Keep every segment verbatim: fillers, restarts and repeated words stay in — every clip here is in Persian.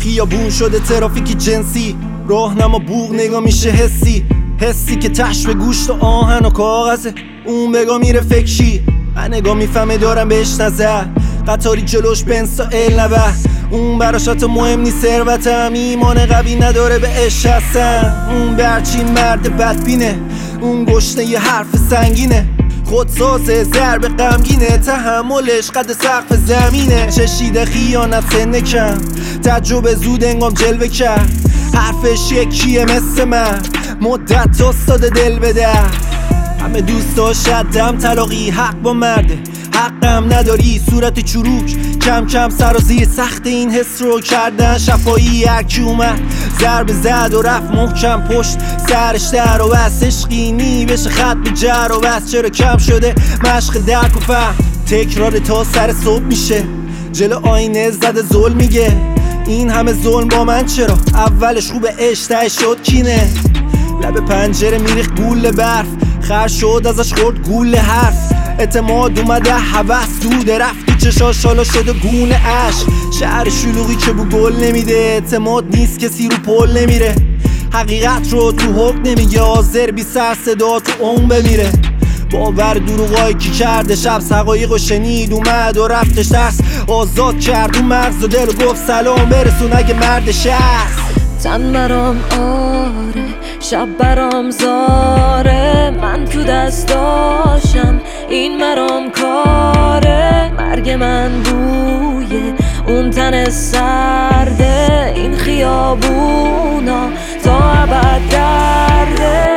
خیابون شده ترافیکی جنسی، راهنما بوق نگاه میشه حسی، حسی که تش به گوشت و آهن و کاغذه. اون بگاه میره فکری، من نگاه میفهمه دارم بهش نظر. قطاری جلوش بنسا ال نبه، اون براش حتی مهم نیست ثروتم. ایمان قوی نداره به عشق هستن. اون برچین مرد بدبینه، اون گشنه یه حرف سنگینه، خودسازه ضرب غمگینه، تحملش قد سقف زمینه. چشیده خیانت سنه کم، تجربه زود انگام جلوه کرد. حرفش یکیه مثل من، مدت استاد دل بده. همه دوستاش دم طلاقی، حق با مرده، حقم نداری صورت چروک. کم کم سرازی سخت این حس رو کردن شفایی. هرکی اومد ضربه زد و رفت محکم پشت سرش در و بس. عشقینی بشه خط به جر و بس. چرا کم شده مشق درک و فهم، تکرار تا سر صبح میشه. جلو آینه زده ظلم میگه این همه ظلم با من چرا؟ اولش خوبه عشق شد کینه. لب پنجره میریخ گول برف، خر شد ازش خورد گول حرف. اعتماد اومده هوس دوده، رفتی چشاش حالا شده گونه عشق. شهر شلوغی که بو گل نمیده، اعتماد نیست کسی رو پل نمیره. حقیقت رو تو حق نمیگه، حاضر بی سر صدا تو اون بمیره. باور دروغایی کی کرده شب حقایق و شنید، اومد و رفتش ترس آزاد کرد. اون مرز و دل و گفت سلام برسون اگه مردش هست. تن برام آره، شب برام زاره، من تو دستاشم این مرام کاره. مرگ من بوی اون تن سرده، این خیابونا تا ابد درده.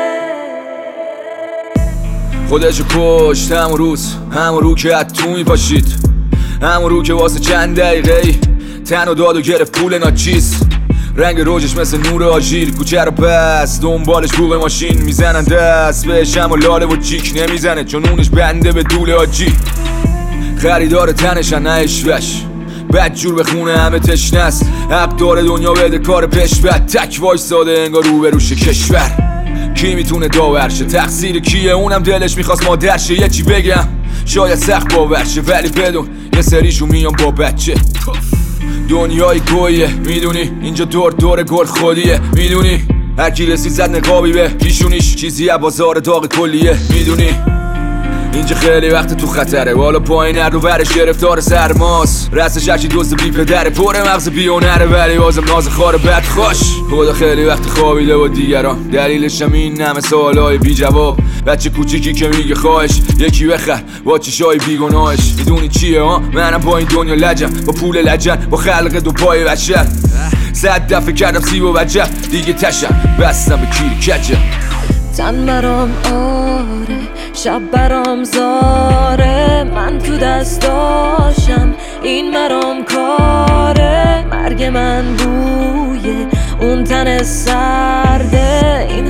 خودشو کشت همون روز، همون رو که تو میپاشید، همون رو که واسه چند دقیقه تن و داد و گرفت پول ناچیز. رنگ روجش مثل نور آژیر، کوچه رو بس دنبالش بوق ماشین میزنن دست بهش، اما لاله و چیک نمیزنه چون اونش بنده به دوله آجی. خریدار تنشن نه اشوش، بد جور به خونه همه تشنه است. حق داره دنیا بده کار پش بد، تک وایساده انگار رو به روش کشور. کی میتونه داورشه؟ تقصیر کیه؟ اونم دلش میخواست مادرشه. یه چی بگم شاید سخت باورشه، ولی بدون یه سریشو میام با بچه. دنیای گویه میدونی، اینجا دور دور گل خودیه میدونی. هرکی رسید زد نقابی به پیشونیش، چیزی از بازار داغ کلیه میدونی. اینجا خیلی وقت تو خطره، بالا پایین هر رو ورش گرفتار سرماست. رستش هرچی دوست بی پدره، پر مغز بیونره ولی بازم ناز خار بد خوش. خدا خیلی وقت خوابیده و دیگران، دلیلش هم این همه سوالای بی جواب. بچه کوچیکی که میگه خواهش یکی بخر با چشای بیگناهش. میدونی چیه ها؟ منم با این دنیا لجم، با پول لجن، با خلق دو پای بشر. صد دفعه کردم سیب و وجه، دیگه تشم بستم به کیر کچه. تن برام آره، شب برام زاره، من تو دستاشم این مرام کاره. مرگ من بوی اون تن سرده، این